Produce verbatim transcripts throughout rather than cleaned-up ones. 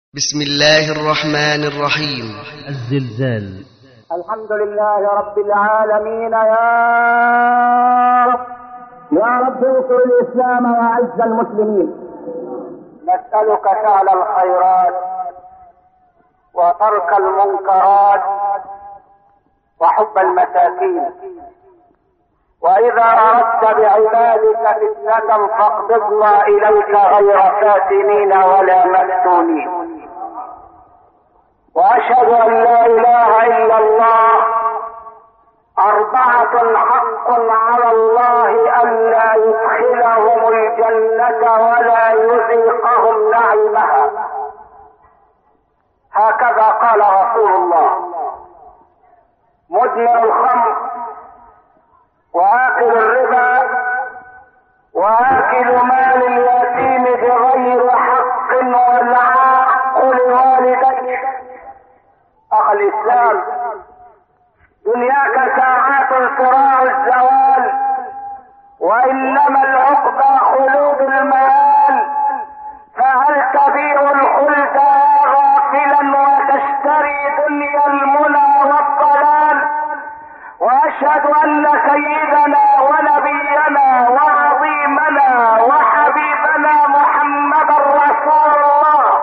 بسم الله الرحمن الرحيم. الزلزال. الحمد لله رب العالمين. يا رب يا رب انصر الإسلام وأعز المسلمين. نسألك فعل الخيرات وترك المنكرات وحب المساكين، وإذا أردت بعبادك فتنة فاقبضنا إليك غير فاتنين ولا مفتونين. وأشهد أن لا إله إلا الله أربعة حق على الله أن لا يدخلهم الجنة ولا يذيقهم نعيمها، هكذا قال رسول الله: مدمن الخمر وآكل الربا وآكل مال اليتيم بغير حق والعاق لوالديه. أخ الإسلام، دنياك ساعات صراع الزوال، وإنما العقبى خلود المآل، فهل تبيع الخلد يا غافلا وتشتري دنيا المنى والضلال؟ وأشهد أن سيدنا ونبينا وعظيمنا وحبيبنا محمد رسول الله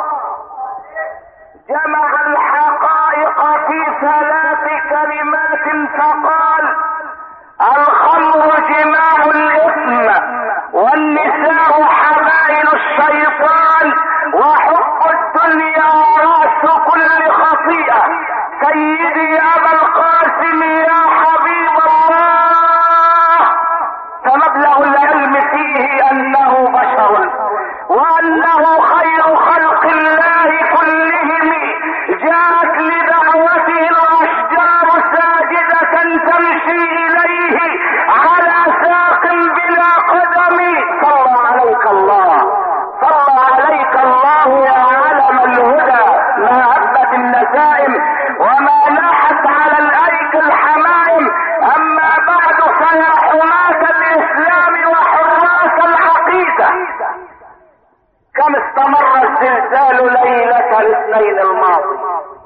جمع الحقائق في ثلاث كلمات فقال: الخمر جماع الإثم، والنساء حبائل الشيطان، وحب الدنيا رأس كل خطيئة. سيدي أبا القاسم يا حبيب الله، فمبلغ العلم فيه أنه بشر وأنه خير خلق الله كلهم، جاءت لدعوته الأشجار ساجدة تمشي إليه على ساق بلا قدم. صلى عليك الله، صلى عليك الله يا علم الهدى، ما هبت النسائم وما لاحت على الأيك الحمائم. أما بعد، فيا حماة الإسلام وحراس العقيدة، كم استمر الزلزال ليلة الاثنين الماضي؟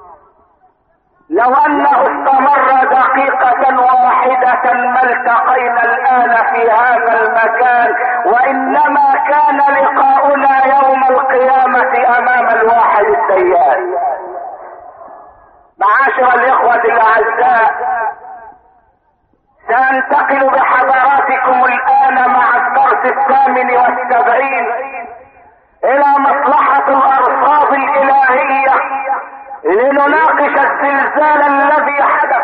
لو أنه استمر دقيقة واحدة ما التقينا الآن في هذا المكان، وإنما كان لقاؤنا يوم القيامة أمام الواحد الديان. معاشر الإخوة الأعزاء، سأنتقل بحضراتكم الآن مع الدرس الثامن والسبعين إلى مصلحة الأرصاد الإلهية، لنناقش الزلزال الذي حدث،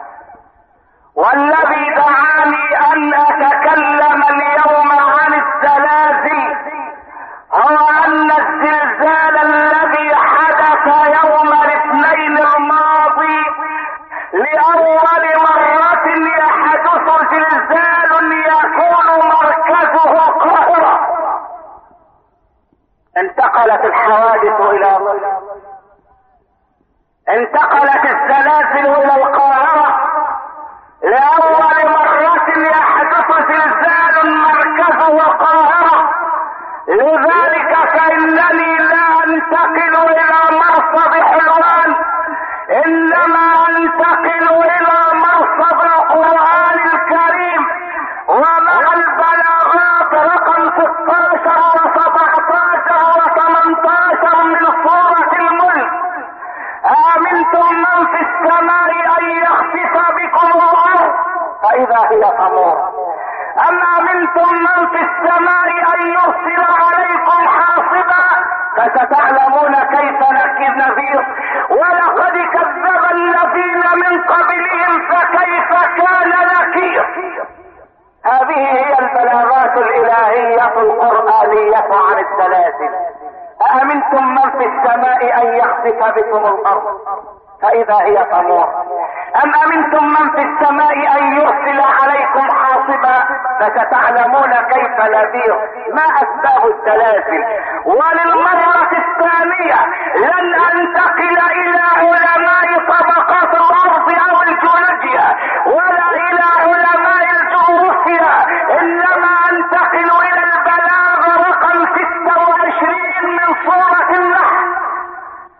والذي دعاني أن أتكلم اليوم عن الزلازل هو أن الزلزال الذي حدث يوم الاثنين الماضي لأول مرة يحدث زلزال يكون مركزه القاهرة. انتقلت الحوادث إلى مصر، انتقلت الزلازل إلى القاهرة لأول مرة يحدث زلزال مركزه القاهرة. لذلك فإنني لا أنتقل إلى مرصد حلوان، إنما أنتقل إلى مرصد القرآن الكريم، ومع البلاغات رقم ستة عشر وسبعة عشر وثمانية عشر من سورة الملك: آمنتم من في السماء أن يخسف بكم الأرض فإذا هي تمور، أم أمنتم من في السماء أن يرسل عليكم حاصبا فستعلمون كيف نذير. ولقد كذب الذين من قبلهم فكيف كان نكير. هذه هي البلاغات الإلهية القرآنية عن الزلازل. أأمنتم من في السماء أن يخسف بكم الأرض فإذا هي تمور، أم أمنتم من في السماء أن يرسل عليكم حاصبا فستعلمون كيف نذير. ما أسباب الزلازل؟ وللمرة الثانية لن أنتقل إلى علماء طبقات الأرض أو الجيولوجيا ولا إلى علماء الجغرافيا، إنما أنتقل إلى البلاغ رقم ستة وعشرين من سورة النحل.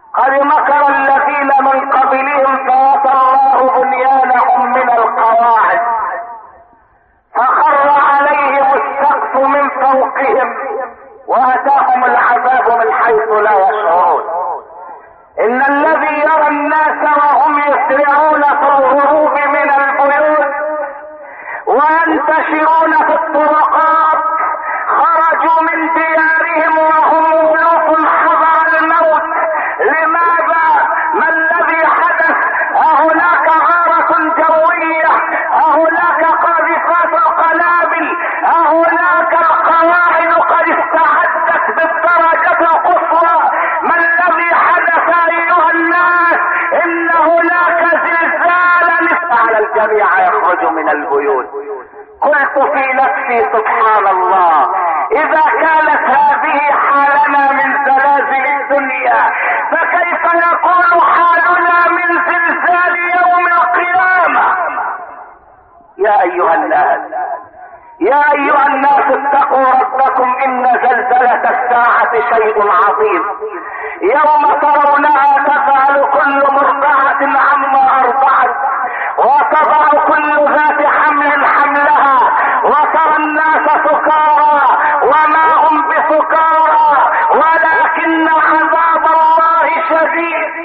واتاهم العذاب من حيث لا يشعرون. ان الذي يرى الناس وهم يسرعون في الهروب من البيوت وينتشرون في الطرقات خرجوا من ديارهم وهم ألوف حذر الموت. لماذا؟ ما الذي حدث؟ أهناك غارة جوية، أهناك قاذفات القنابل، أهناك القواعد قد استعدت بالدرجة القصوى. ما الذي حدث أيها الناس؟ إن هناك زلزالا على الجميع يخرج من البيوت. قلت في نفسي سبحان الله، اذا كانت هذه حالنا من زلازل الدنيا فكيف يكون حالنا من زلزال يوم القيامة؟ يا ايها الناس يا ايها الناس اتقوا ربكم، ان زلزلة الساعة شيء عظيم. يوم ترونها تفعل كل مرضعة عما ارضعت وتضع كل ذات حمل حملها وترى الناس سكارى وما هم بسكارى ولكن عذاب الله شديد.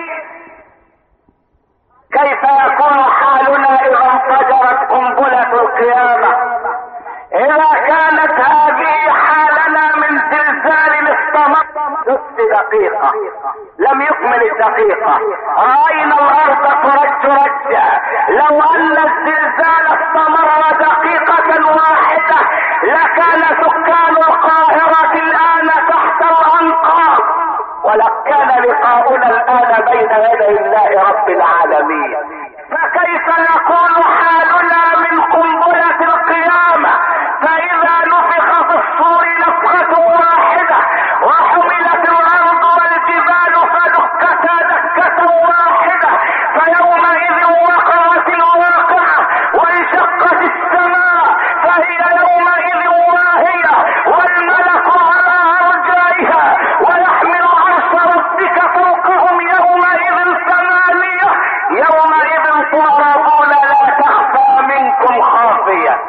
كيف يكون حالنا اذا انفجرت قنبلة القيامة؟ اذا كانت هذه حالنا من زلزال استمر نصف دقيقة لم يكمل الدقيقة رأينا الارض ترج رجا. لو ان الزلزال استمر دقيقة واحدة لكان سكان القاهرة الان تحت الانقاض، ولكان لقاؤنا الان بين يدي الله رب العالمين. فكيف يكون حالنا من قنبلة القيامة؟ فإذا نفخ في الصور نفخة واحدة وحملت الأرض والجبال فدكتا دكة واحدة فيومئذ وقعت الواقعة وانشقت السماء فهي يومئذ واهية والملك على أرجائها ويحمل عرش ربك فوقهم يومئذ ثمانية يومئذ تعرضون لا تخفى منكم خافية.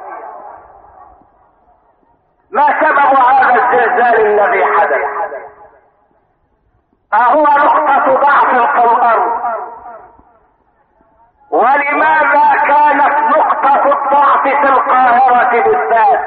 ما سبب هذا الزلزال الذي حدث؟ أهو نقطة ضعف في الأرض؟ ولماذا كانت نقطة الضعف في القاهرة بالذات؟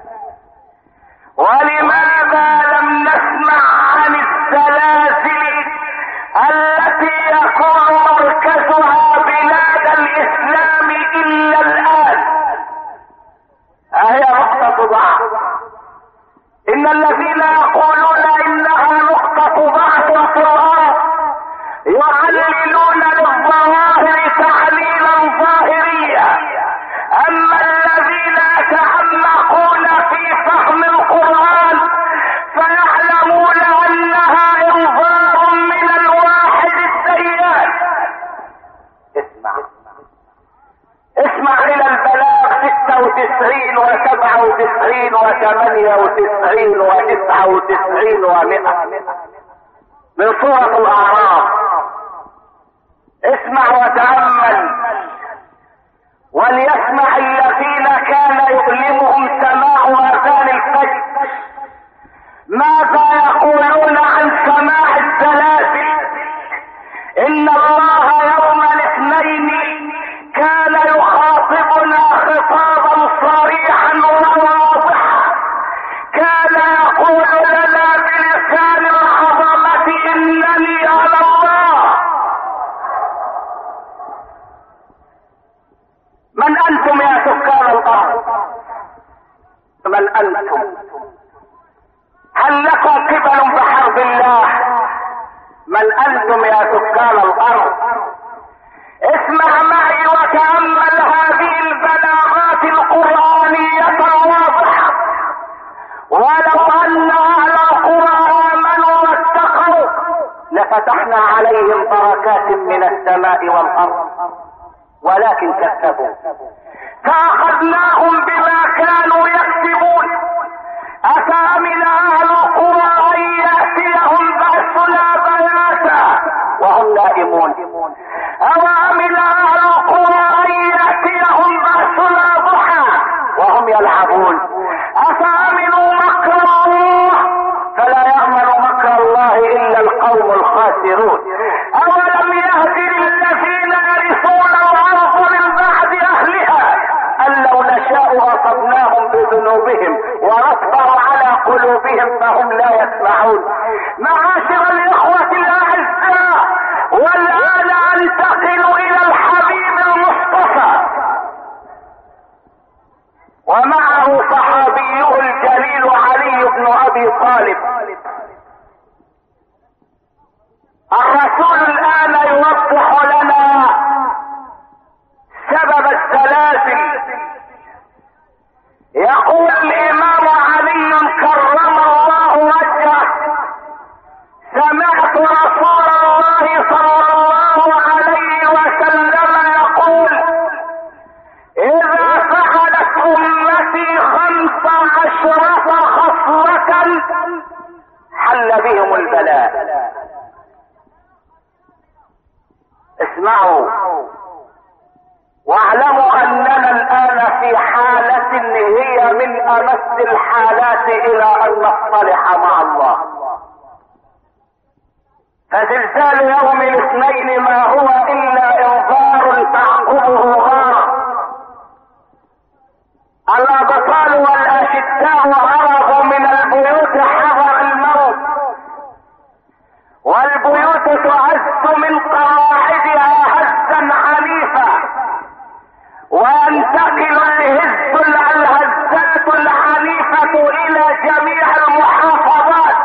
ولماذا لم نسمع عن الزلازل التي يكون مركزها بلاد الإسلام إلا الآن؟ أهي نقطة ضعف. إن الذين يقولون إنها نقطة ضعف في الأرض يعللون للظواهر تعليلا ظاهريا، أما الذين يتعمقون في فهم القرآن فيعلمون أنها إنذار من الواحد الديان. اسمع اسمع إلى البلاغ ستة وتسعين وسبعة وتسعين وثمانية وتسعين وتسعة وتسعين ومئة من سورة الأعراف. اسمع وتأمل وليسمع الذين كان يؤلمهم سماع آذان الفجر ماذا يقولون عن سماع الزلازل. إن الله يوم الاثنين كان يخاطبنا خطابا صريحا وواضحا، كان يقول لنا بلسان العظمة إنني على الله. من أنتم يا سكان الأرض؟ من أنتم؟ هل لكم قبل بحرب الله؟ من أنتم يا سكان الأرض؟ اسمع معي وتأمل هذه البلاغات القرآنية الواضحة. ولو أن أهل القرى آمنوا واتقوا لفتحنا عليهم بركات من السماء والأرض ولكن كذبوا فأخذناهم بما كانوا يكسبون. أفأمن أهل القرى أن يأتيهم بأسنا بياتا وهم نائمون، أوامن أهل القرى أن يأتيهم بأسنا ضحى وهم يلعبون، أفأمنوا مكر خاسرون. أولم يهد للذين يرثون الأرض من بعد أهلها أن لو نشاء أصبناهم بذنوبهم ونطبع على قلوبهم فهم لا يسمعون. معاشر الإخوة الأعزاء، والآن أنتقل إلى الحبيب المصطفى ومعه صحابيه الجليل علي بن أبي طالب. الرسول الآن يوضح لنا سبب السلاسل. يقول الإمام علي كرم الله وجهه: سمعت رسول الله صلى الله عليه وسلم يقول: إذا فعلت أمتي خمس عشرة خصلة حل بهم البلاء. اسمعوا واعلموا أننا الآن في حالة هي من أمس الحالات إلى أن نصطلح مع الله. فزلزال يوم الاثنين ما هو إلا إنذار تعقبه غارة. الأبطال والأشداء هربوا من البيوت حذر الموت، والبيوت تعز من قواعدها هزا عنيفا، وينتقل الهز الهزات العنيفة إلى جميع المحافظات.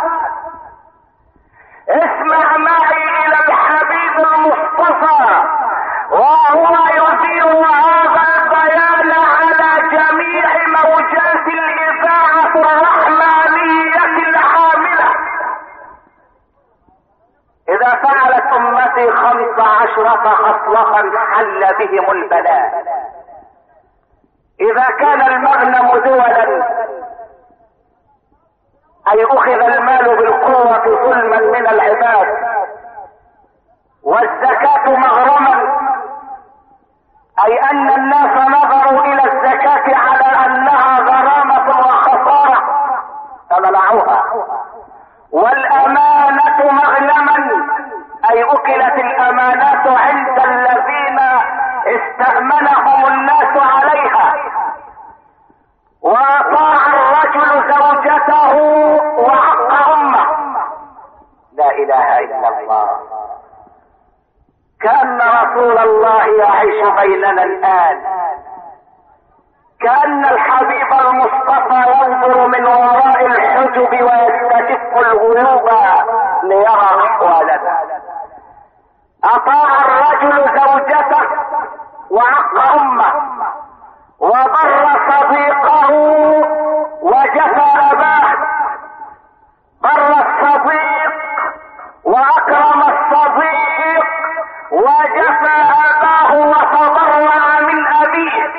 اسمع معي إلى الحبيب المصطفى وهو يذيع هذا البيان على جميع موجات الإذاعة الرحمانية العاملة. إذا فعلت أمتي خمس عشرة خصلة حل بهم البلاء. إذا كان المغنم دولا، أي أخذ المال بالقوة ظلما من العباد، والزكاة مغرما، أي أن الناس نظروا إلى الزكاة على أنها غرامة وخسارة فمنعوها، والأمانة مغنما، أي أكلت الأمانات عند الذين استأمنهم الناس عليها، وأطاع الرجل زوجته وعق أمه. لا إله إلا الله. كأن رسول الله يعيش بيننا الآن، كأن الحبيب المصطفى ينظر من وراء الحجب ويستكف الغيوب ليرى أحوالنا. أطاع الرجل زوجته وعق أمه، وبر صديقه وجفى أباه. بر الصديق وأكرم الصديق وجفى أباه وتضرع من أبيه،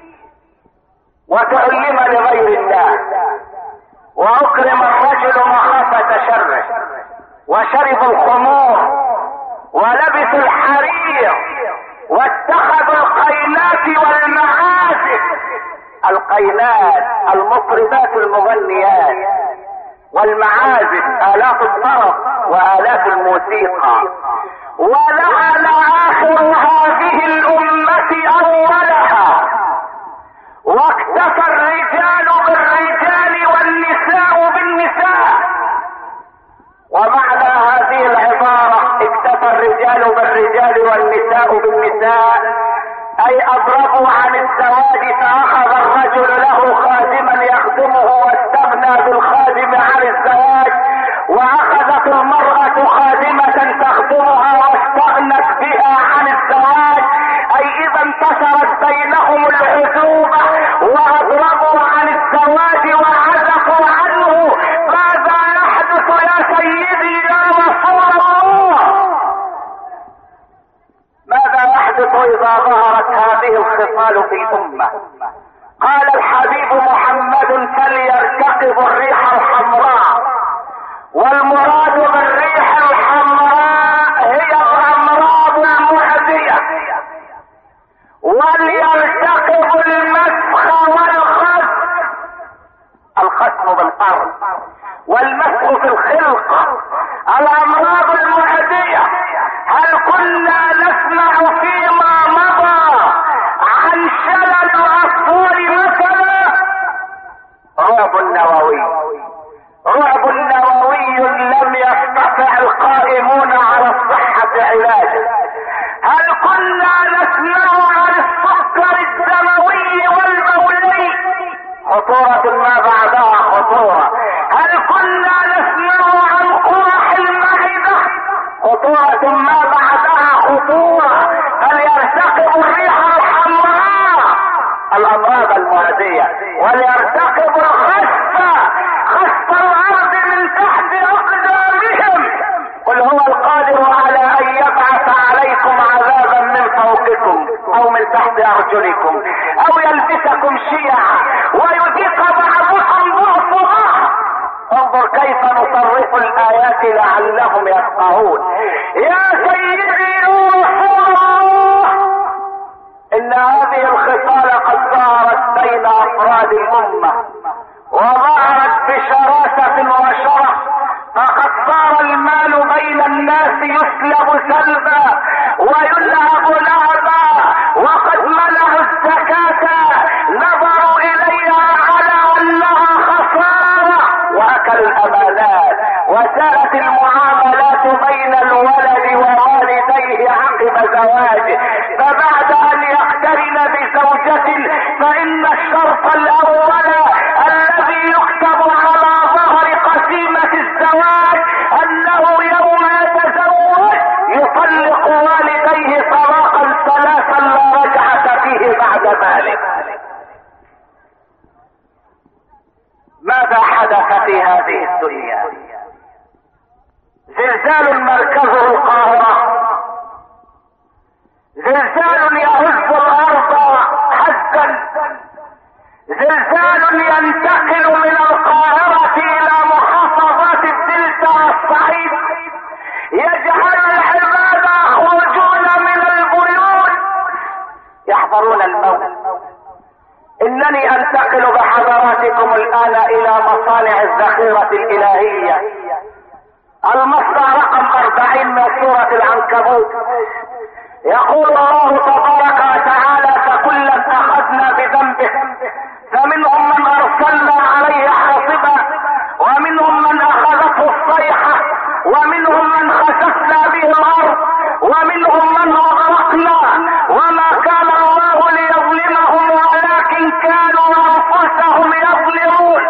وتعلم لغير الله، وأكرم الرجل مخافة شره، وشربوا الخمور ولبسوا الحرير واتخذوا القينات والمعازف. القينات المطربات المغنيات، والمعازف آلات الطرب وآلات الموسيقى. ولعن آخر هذه الأمة أولها، واكتفى الرجال بالرجال والنساء بالنساء. ومعنى هذه العبارة اكتفى الرجال بالرجال والنساء بالنساء، أي أضربوا عن الزواج فأخذ الرجل له خادما يخدمه واستغنى بالخادم عن الزواج، وأخذت المرأة خادمة تخدمها واستغنت بها عن الزواج. أي إذا انتشرت بينهم العزوبة وأضربوا عن الزواج وعزفوا عنه. ماذا يحدث يا سيدي يا رسول الله؟ ماذا يحدث إذا ظهرت هذه الخصال في الأمة؟ قال الحبيب محمد: فليرتقب الريح الحمراء. والمراد بالريح الحمراء هي الأمراض المعدية. وليرتقب المسخ والخسف، الخسف بالأرض، والمسح في الخلق، الامراض المعدية. هل كنا نسمع فيما مضى عن شلل الاطفال مثلا؟ رعب نووي، رعب نووي لم يستطع القائمون على الصحة علاجه. هل كنا نسمع عن السكر الدموي والبولي؟ خطورة ما بعدها خطورة. هل كنا نسمع عن قرح المعدة؟ خطورة ما بعدها خطورة. هل يرتقب الريح الحمراء؟ الامراض المعدية. وليرتقب الخسف، خسف الارض من تحت اقدامهم. قل هو القادر على ان يبعث عليكم عذابا من فوقكم او من تحت ارجلكم او يلبسكم شيعا ويذيق بعضكم بعض بعض. انظر كيف نصرف الايات لعلهم يفقهون. يا سيدي رسول الله، ان هذه الخصال قد ظهرت بين افراد الامه وظهرت بشراسة وشرف، فقد صار المال بين الناس يسلب سلبا ويلعب لعبا، وقد منعوا الزكاة، نظروا اليها على انها خسارة واكلوا الامانات، وساءت المعاملات بين الولد ووالديه عقب زواجه. فبعد ان يقترن بزوجة فان الشرط الاول الذي يكتب على ظهر قسيمة الزواج انه يوم يتزوج يطلق والديه طلاقا ثلاثا لا رجعة فيه بعد ذلك. ماذا حدث في هذه الدنيا؟ زلزال مركزه القاهرة، زلزال يهز الارض هزا، زلزال ينتقل من القاهرة الى محافظات الدلتا والصعيد، يجعل العباد يخرجون من البيوت يحضرون الموت. انني انتقل بحضراتكم الان الى مصانع الذخيرة الالهية. المصنع رقم اربعين من سورة العنكبوت، يقول الله تبارك وتعالى: فكلا اخذنا بذنبه فمنهم من ارسلنا عليه حاصبا ومنهم من اخذته الصيحة ومنهم من خسفنا به الارض ومنهم من اغرقنا وما كان الله ليظلمهم ولكن كانوا انفسهم يظلمون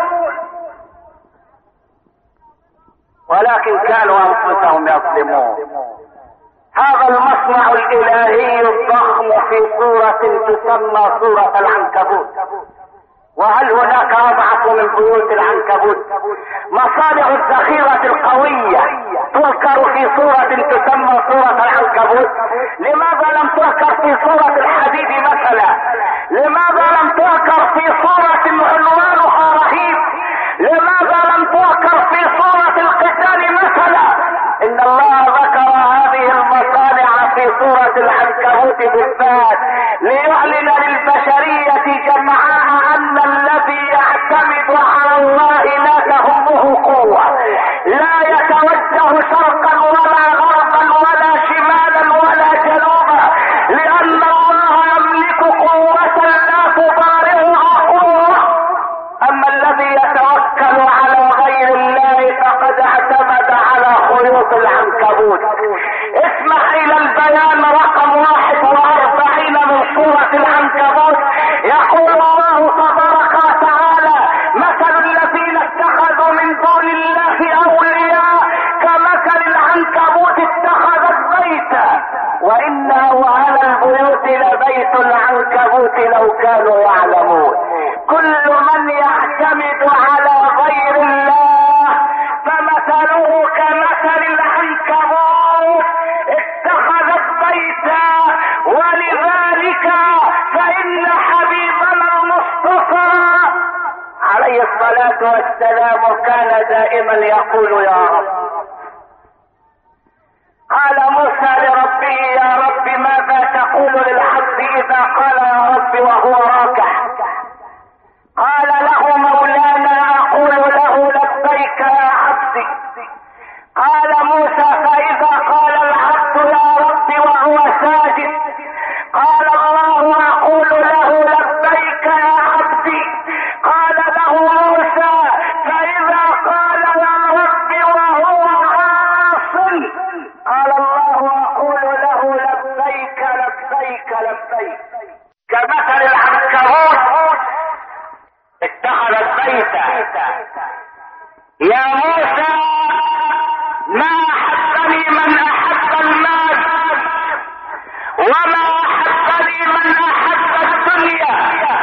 ولكن كانوا انفسهم يظلمون. هذا المصنع الالهي الضخم في سورة تسمى سورة العنكبوت. وهل هناك اضعف من بيوت العنكبوت؟ مصانع الذخيرة القوية تذكر في سورة تسمى سورة العنكبوت. لماذا لم تذكر في سورة الحديد مثلا؟ لماذا لم تذكر في سورة عنوانها رهيب؟ لماذا لم تذكر في سورة القتال مثلا؟ ان الله ذكر هذه المصانع في سورة العنكبوت بالذات ليعلن للبشرية جمعاء ان الذي يعتمد على الله لا تهمه قوة، لا يتوجه شرقا ولا غربا ولا شمالا ولا جنوبا، لان الله يملك قوة لا تضارعها قوة. اما الذي يتوكل على غير الله فقد اعتمد على خيوط العنكبوت. اسمح الى البيان رقم واحد واربعين من سورة العنكبوت، يقول الله تبارك وتعالى: مثل الذين اتخذوا من دون الله اولياء كمثل العنكبوت اتخذت بيتا وان اوهن البيوت لبيت العنكبوت لو كانوا يعلمون. كل من يعتمد على غير الله فمثله كمثل العنكبوت اتخذت بيتا. ولذلك فإن حبيبنا المصطفى عليه الصلاة والسلام كان دائما يقول: يا رب. قال موسى لربه: يا رب ماذا تقول للعبد إذا قال يا رب وهو راكع؟ قال له مولانا: أقول له لبيك يا عبدي. قال موسى فإذا قال العبد يا ربي وهو ساجد قال الله أقول له لبيك يا عبدي. قال له موسى فإذا قال يا ربي وهو عاص قال الله أقول له لبيك لبيك لبيك. كمثل العنكبوت اتخذت بيتا. يا موسى ما أحبني من أحب المال وما أحبني من أحب الدنيا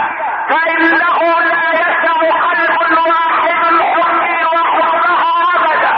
فإنه لا يسع قلب واحد حبي وحبها أبدا.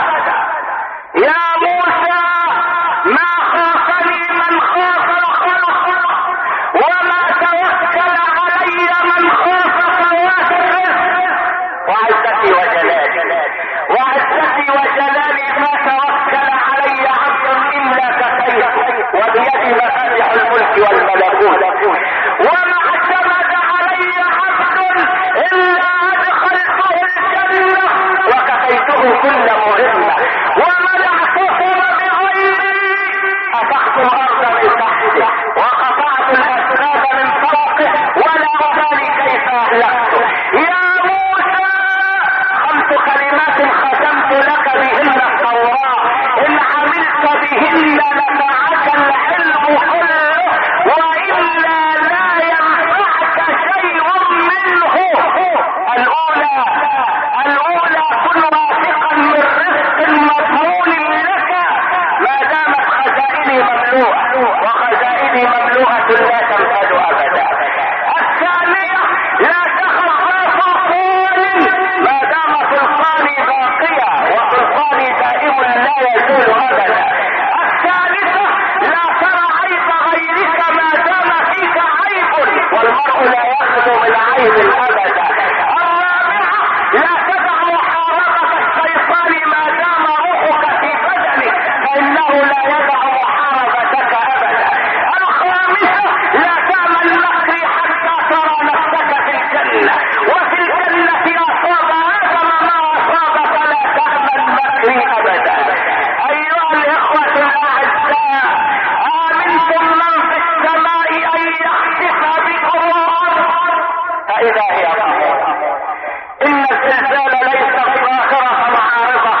يا موسى ما خافني من خاف الخلق وما توكل علي من خاف فوات الرزق. وعزتي وجلالي وعزتي وجلالي ما توكل علي عبد الا كفيت وبيدي مفاتيح الملك والملكوت وما اعتمد علي عبد الا ادخلته الجنه وكفيته كل مهمه ومن اعتصم بغيري افحت الارض من تحته وقطعت الاسباب من فوقه ولا ابالي كيف اهلكته. يا موسى خمس كلمات ختمت لك بهن التوراه ان عملت بهن نفعك العلم كله والا لا ينفعك شيء منه. الاولى الاولى كن واثقا من رزق مضمون لك ما دامت خزائني مملوءه وخزائني مملوءه لا تنفد ابدا. الثانيه لا تخف سلطان ما دام سلطاني باقيا وسلطاني دائم لا يزول ابدا. الثالثه لا ترى عيب غيرك ما دام فيك عيب والمرء لا يخلو من عيب ابدا. الرابعه لا تدع محاربه الشيطان ما دام روحك في بدنك فانه لا يدع محاربتك ابدا. الخامسه لا تعمل مكري حتى ترى نفسك في الجنه وفي الجنه اصاب ادم ما اصاب فلا تعمل مكري ابدا. ايها الاخوه الاعزاء امنتم من في السماء ان يخسف بكم الارض فاذا هي رميم. ان الزلزال ليس ظاهره عارضه.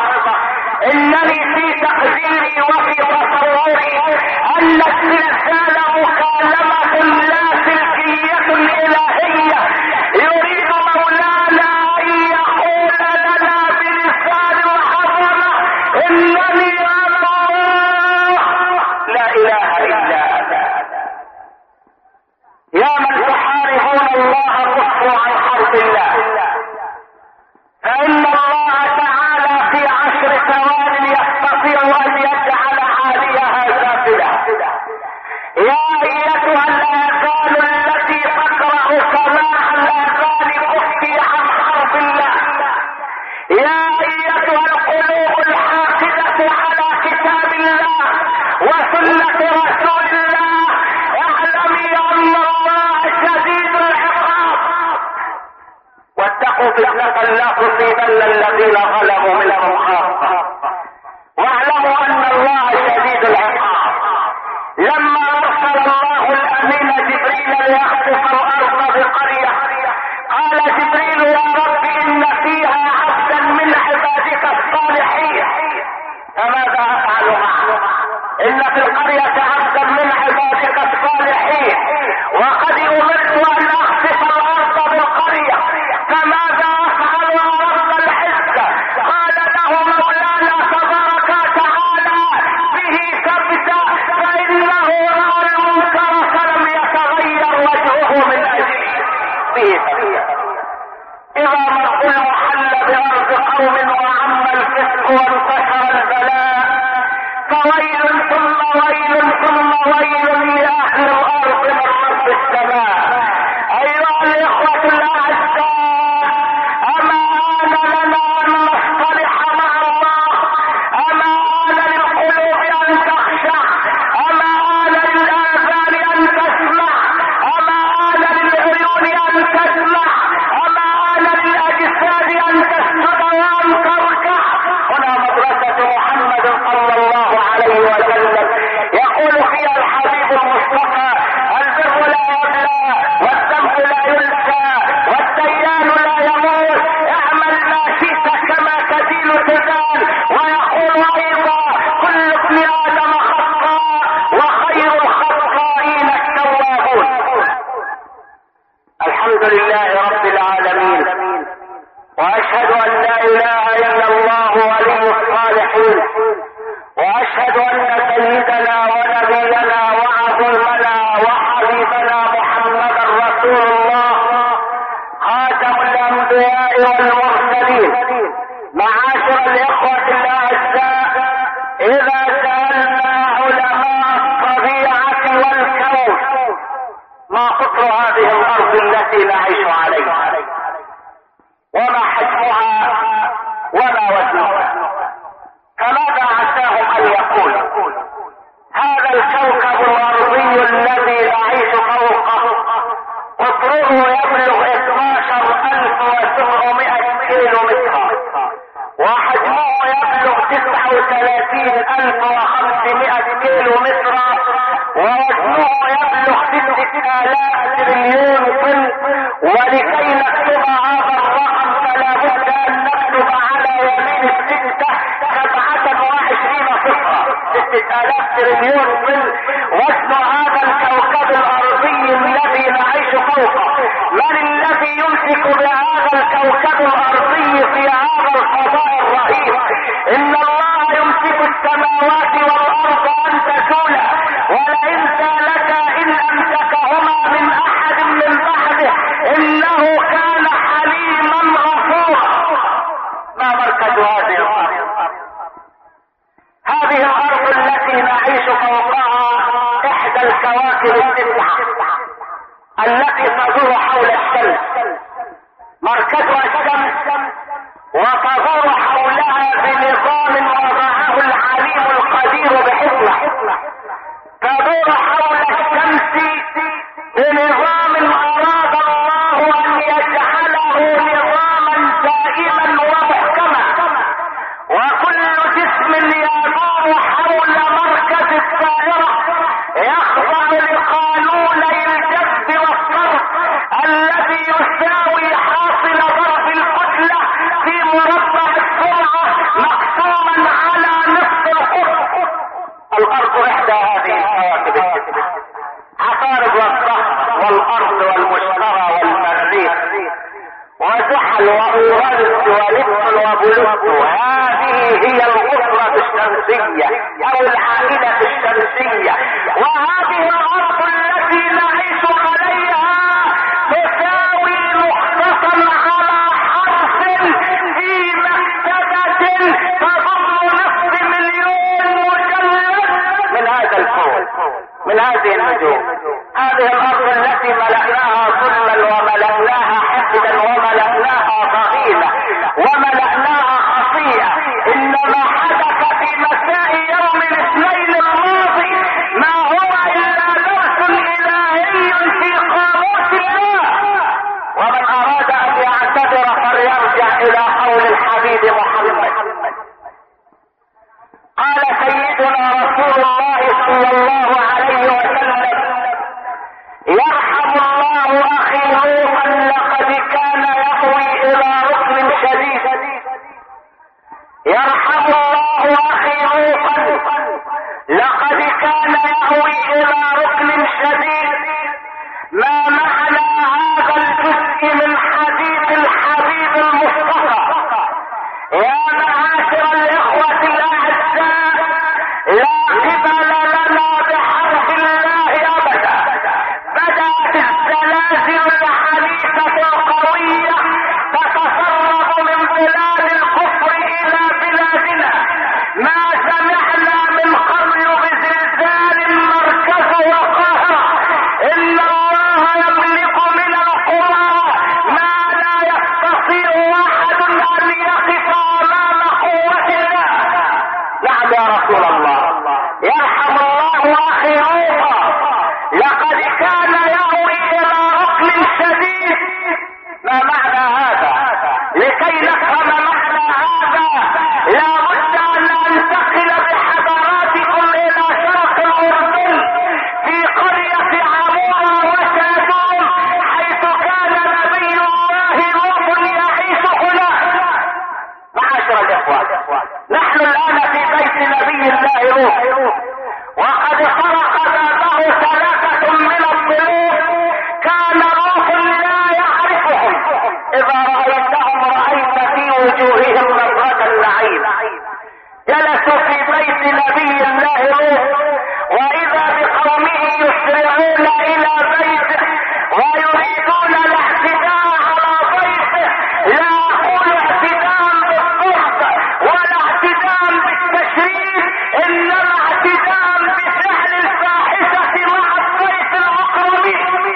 انني في تقديري وفي تصوري ان الزلزال مكالمه لاسلكيه الهيه يريد مولانا ان يقول لنا بلسان العظمه انني انا الله لا اله الا انا. يا من تحاربون الله كفوا عن حرب الله فان الله تعالى في عشر ثوان يستطيع ان يجعل عاليها سافله. يا ايتها الاذان التي تقرا سماع الاذان افتي عن حرب الله. يا ايتها القلوب الحاقده على كتاب الله وسنه رسول الله اعلمي ان الله شديد العقاب واتقوا فتنه لا تصيبن الذين ظلموا منكم خاصه واعلموا ان الله شديد العقاب. لما ارسل الله الامين جبريل ليخسف الارض بقريه قال جبريل يا رب ان فيها عبدا من عبادك الصالحين فماذا افعل معه؟ ان في القريه عبدا من عبادك الصالحين وقد امرت ان اخسف الارض بالقريه فماذا افعل يا رب العزه؟ قال له مولانا تبارك وتعالى به تبدا فانه راى المنكر فلم يتغير وجهه من اجله به تبدا. اذا ما الظلم حل بارض قوم وعم الفسق وانتشر البلاء فويل ثم ويل ثم ويل لاهل الارض من رب السماء. ايها الاخوه الاعزاء اما ان لنا ان نصطلح مع الله اما ان للقلوب ان تخشع اما ان للاذان ان تسمع اما ان للعيون ان تسمع اما ان للاجساد ان تسجد وان تركع. هنا الصالحين، واشهد ان سيدنا ونبينا وعظيمنا وحبيبنا محمدا رسول الله خاتم الانبياء والمرسلين. معاشر الاخوة الاعزاء، اذا سألنا علماء الطبيعة والكون ما قطر هذه الارض التي نعيش عليها، وما حجمها وما وزنها، فماذا عساهم ان يقولوا هذا الكوكب الارضي الذي نعيش فوقه قطره يبلغ اثني عشر الف وسبعمائة كيلو متر، وحجمه يبلغ تسعة وثلاثين الف وخمسمائة كيلو متر، ووزنه يبلغ ستة آلاف تريليون طن. ولكي نكتب هذا الرقم فلا بد ان نكتب على يمين الستة سبعة وعشرين صفرا، ستة آلاف تريليون طن وزن هذا الكوكب الارضي الذي نعيش فوقه. من الذي يمسك بهذا الكوكب الارضي في هذا الفضاء الرهيب؟ ان الله يمسك السماوات والارض ان تزولا، ولئن سالتا ان امسكهما من احد من بعده انه كان حليما غفورا. ما مركز هذه الارض؟ هذه الارض التي نعيش فوقها احدى الكواكب التسعه التي تدور حول الشمس، مركزها الشمس، وتدور حولها بنظام وضعه العليم القدير بحكمه. تدور حول الشمس بنظام اراد الله ان يجعله نظاما دائما ومحكما، وكل جسم يدور حول مركز الدائره يخضع لقانوني الجذب والطرد الذي يساوي حاصل ضرب الكتله في مربع السرعه مقسوما على نصف القطر. الارض احدى هذه الكواكب الستة، عطارد والزهر والارض والمشتري والمريخ وزحل واورانوس ونبتون وبلوتو. هذه هي الاسرة الشمسية او العائلة الشمسية، وهذه الارض التي نعيش عليها تساوي نقطة على حرف في مكتبة تضم نصف مليون مجلد من هذا الكون، من هذه النجوم. هذه الارض التي ملأناها ظلما وملأناها حسدا وملأناها ضغينة وملأناها خطيئة. انما حدث في مساء يوم الاثنين الماضي ما هو الا لغز الهي في قاموس الله. ومن اراد ان يعتبر فليرجع الى قول الحبيب محمد. قال سيدنا رسول الله صلى الله عليه وسلم: يرحم الله اخي لوطا لقد كان يهوي الى ركن شديد. يرحم الله اخي لوطا لقد كان يهوي الى ركن شديد. ما معنى هذا الجزء من حديث الحبيب المصطفى؟ يا معاشر الاخوة الاعزاء، لا قبل لنا بحرف الله ابدا. بدأت الزلازل العنيفة القوية تتسرب من بلاد الكفر الى بلادنا. ما سمعنا من قبل بزلزال مركزه القاهرة. ان الله يملك من القرى ما لا يستطيع احد ان يقف امام قوة الله. نعم يا رسول الله. يرحم الله اخي لوطا لقد كان يهوي الى ركن شديد. ما معنى هذا؟ لكي نفهم معنى هذا لا بد ان ننتقل بحضاراتكم الى شرق الاردن في قرية عمورة وسادوم، حيث كان نبي الله لوط يعيش هناك. معاشر الاخوة، نحن الان في بيت نبي الله لوط، وقد خرق بابه ثلاثة من الضيوف كان لوط لا يعرفهم. اذا رأيتهم رأيت في وجوههم نظرة النعيم. جلسوا في بيت نبي الله لوط، واذا بقومه يسرعون الى بيته ويريدون الاعتداء على بيته. لا اقول اعتداء بالضرب ولا اعتداء بالتشريد، انما اعتداء بفعل الفاحشه مع الضيف الاقرب.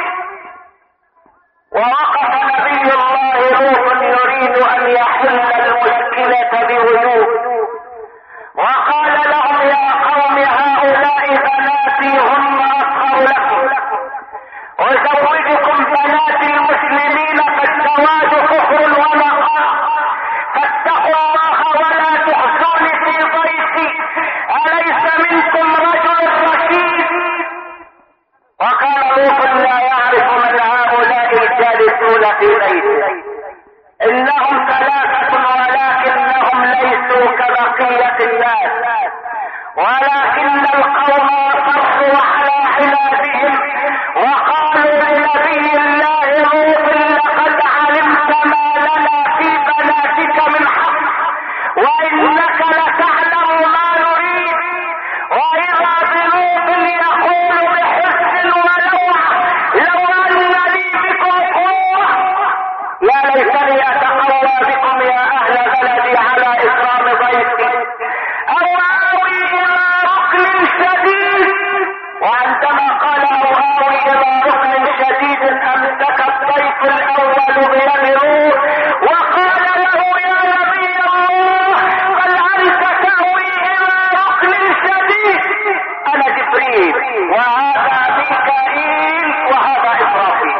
ووقف نبي الله لوط يريد ان يحل المشكله بوجوه، وقال لهم يا قوم هؤلاء بناتي هن اطهر لكم، ازوجكم بنات المسلمين فالزواج كفر ونقاء، فاتقوا الله ولا تخزوني في ضيفي، اليس منكم رجل رشيد؟ وقال لوط لا يعرف من هؤلاء الجالسون في بيته، انهم ثلاثة ولكنهم ليسوا كبقية الناس، ولكن القوم صروا على عنادهم وقالوا لنبي الله لوط لقد علمت ما لنا في بناتك من حق، وانك لتعلم ما نريد. واذا بلوط يقول بحزن ولوعة لو ان لي بكم قوة يا ليتني اتقوى بكم يا اهل بلدي على اكرام ضيفي، او اوي الى ركن شديد. وعندما قال او اوي الى ركن شديد امسك الضيف الاول بيد لوط وقال له يا نبي الله بل انت تأوي الى ركن شديد، انا جبريل وهذا ميكائيل وهذا اسرافيل.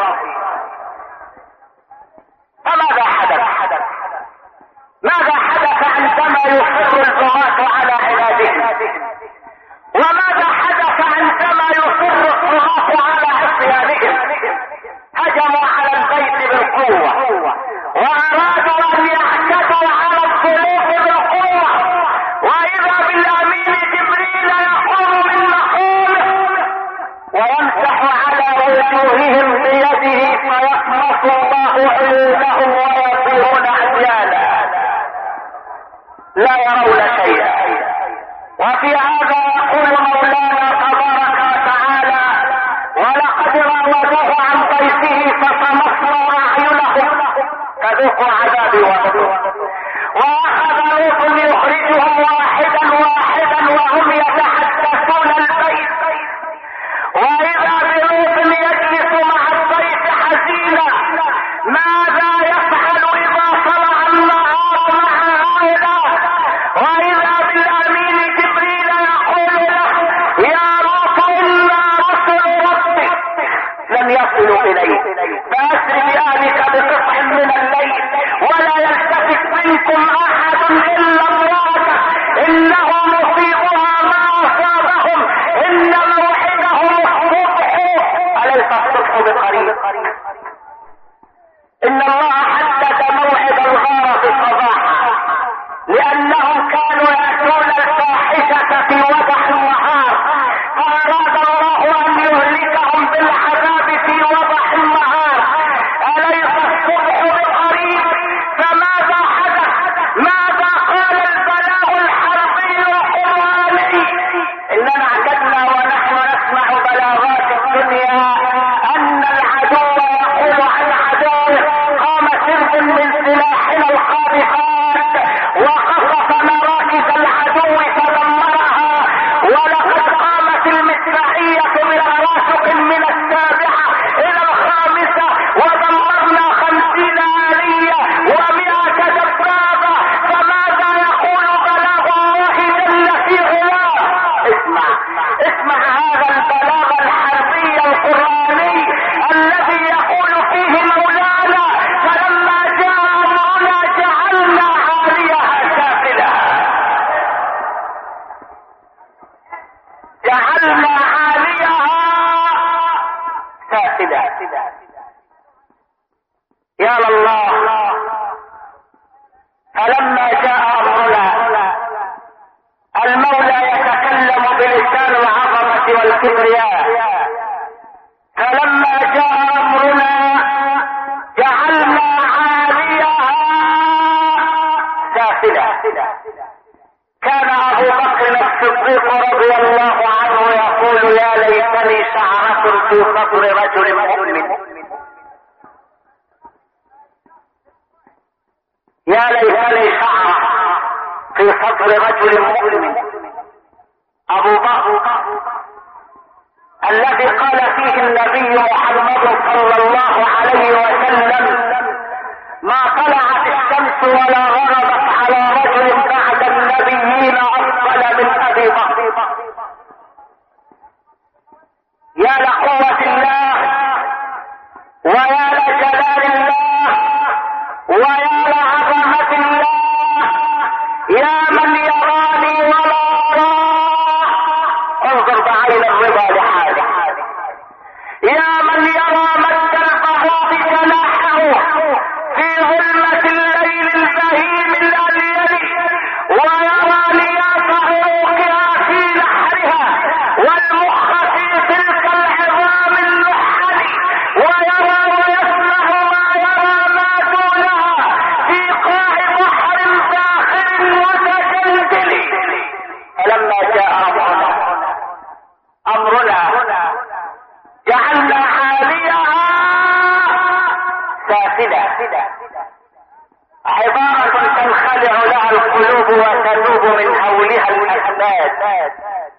فماذا حدث؟ ماذا حدث عندما يصر الطغاة على عنادهم؟ وماذا حدث عندما يصر الطغاة على عصيانهم؟ هجموا على البيت بالقوة وارادوا ان يعتدوا على الضيوف بالقوة، واذا بالامين جبريل يقوم من مقامه ويمسح على وجوههم بيده فيطمس الله عيونهم ويصيرون عميانا لا يرون شيئا. وفي هذا يقول مولانا تبارك وتعالى ولقد راودوه عن ضيفه فطمسنا اعينهم فذوقوا عذابي ونذر. واخذ لوط يخرجهم واحدا واحدا وهم يتحدثون البيت، واذا بلوط يجلس مع الضيف حزينا ماذا يفعل اذا طلع النهار مع هؤلاء، واذا بالامين جبريل يقول له يا لوط انا رسل ربك لم يصلوا اليك فاسر باهلك بقطع من الليل ولا يلتفت منكم احد الا امرأتك انه مصيبها ما اصابهم ان موعدهم الصبح اليس الصبح بقريب. ان الله حدد موعد الغارة صباحا لانهم كانوا ياتون الفاحشة في وضح النهار، فاراد الله ان يهلكهم بالعذاب في وضح النهار، اليس الصبح بقريب؟ فماذا حدث؟ ماذا قال البلاغ الحربي القرآني؟ اننا اعتدنا ونحن نسمع بلاغات الدنيا ان العدو يقول عن عدوه قام سرب من سلاحنا الخارقات وقصف مراكز العدو فدمرها، ولقد قامت المدفعية بتراشق من السابعة الى الخامسة ودمرنا خمسين آلية ومئة دبابة. فماذا يقول بلاغ الله جل في علاه؟ اسمع اسمع هذا البلاغ الحربي القرآني الذي يقول فيه مولانا فلما جاء امرنا جعلنا عاليها سافلها جعلنا عاليها سافلها. يا الله فلما جاء امرنا المولى يتكلم بلسان العظمة والكبرياء، فلما جاء امرنا جعلنا عاليها سافلة. كان الصديق رضي الله عنه يقول يا ليتني شعرة في صدر رجل مؤمن، يا ليتني شعرة في صدر رجل مؤمن. ابو بكر الذي قال فيه النبي محمد صلى الله عليه وسلم ما طلعت الشمس ولا غربت على رجل بعد النبيين افضل من ابي بكر. يا لقوة الله ويا لجلال الله ويا لعظمة الله، يا من يراني ولا أراه، انظر بعين الرضا لحاله، يا من يرى مد البعوض جناحه في ظلمة الليل البهيم الأليل، ويرى نيات عروقها في نحرها والمخ في تلك العظام النحل، ويرى ويسمع ما يرى ما دونها في قاع بحر ساخر متجلجل. فلما جاء امرنا امرنا جعلنا عاليها سافلة، عبارة تنخلع لها القلوب وتذوب من هولها الأسباب.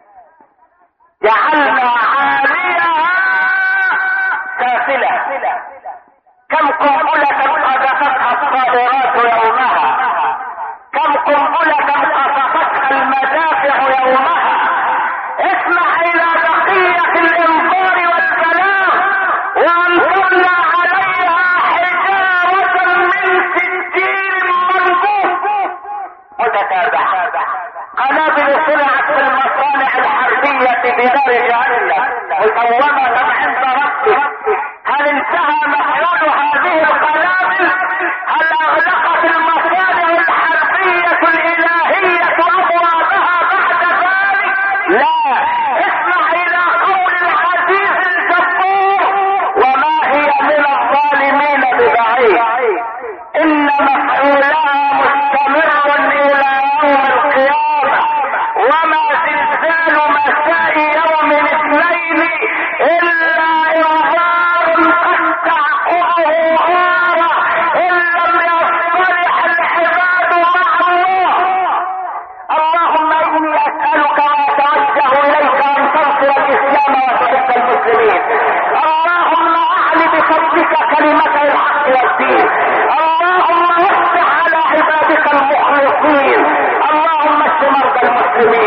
جعلنا عاليها سافلة. كم قنبلة قذفتها الصادرات يومها، كم قنبلة قذفتها المدافع يومها. اسمع إلى بقية الإنذار والسلام، وأمطرنا عليها حجارة من سجيل منضود متتابع. قنابل صنعت في المصانع الحربية بنار جهنم مسومة عند ربك. هل انتهى مفعول هذه القنابل؟ هل أغلقت المصانع الحربية الإلهية أبوابها بعد ذلك؟ لا. اسمع إلى قول العزيز الجبار وما هي من الظالمين ببعيد، إن مفعولها مستمر إلى يوم القيامة، وما زلزال مساء يوم الاثنين إلا إنذار قد تعقبه غارة إن لم يصطلح العباد مع الله. اللهم إني أسألك وأتوجه إليك أن تنصر الإسلام وتعز المسلمين. اللهم أعل بفضلك كلمة الحق والدين. اللهم افتح على عبادك المخلصين. اللهم اشف مرضى المسلمين